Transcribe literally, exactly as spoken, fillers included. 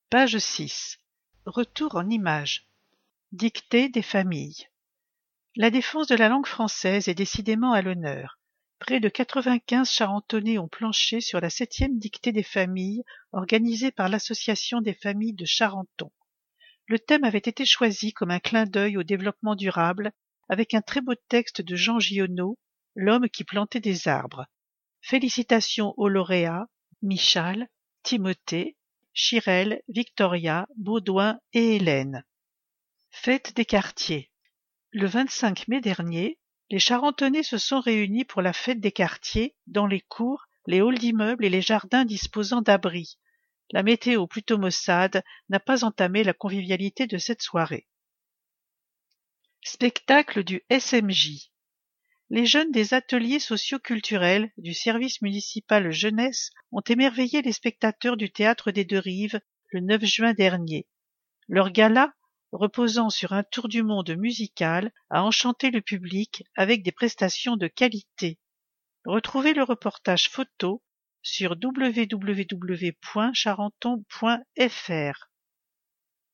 Page six. Retour en images. Dictée des familles. La défense de la langue française est décidément à l'honneur. Près de quatre-vingt-quinze Charentonnais ont planché sur la septième dictée des familles organisée par l'Association des familles de Charenton. Le thème avait été choisi comme un clin d'œil au développement durable avec un très beau texte de Jean Giono, L'homme qui plantait des arbres. Félicitations aux lauréats Michal, Timothée, Chirel, Victoria, Baudouin et Hélène. Fête des quartiers. Le vingt-cinq mai dernier, les Charentonnais se sont réunis pour la fête des quartiers dans les cours, les halls d'immeubles et les jardins disposant d'abris. La météo plutôt maussade n'a pas entamé la convivialité de cette soirée. Spectacle du S M J. Les jeunes des ateliers socio-culturels du service municipal jeunesse ont émerveillé les spectateurs du théâtre des Deux Rives le neuf juin dernier. Leur gala, reposant sur un tour du monde musical, a enchanté le public avec des prestations de qualité. Retrouvez le reportage photo sur w w w point charenton point f r.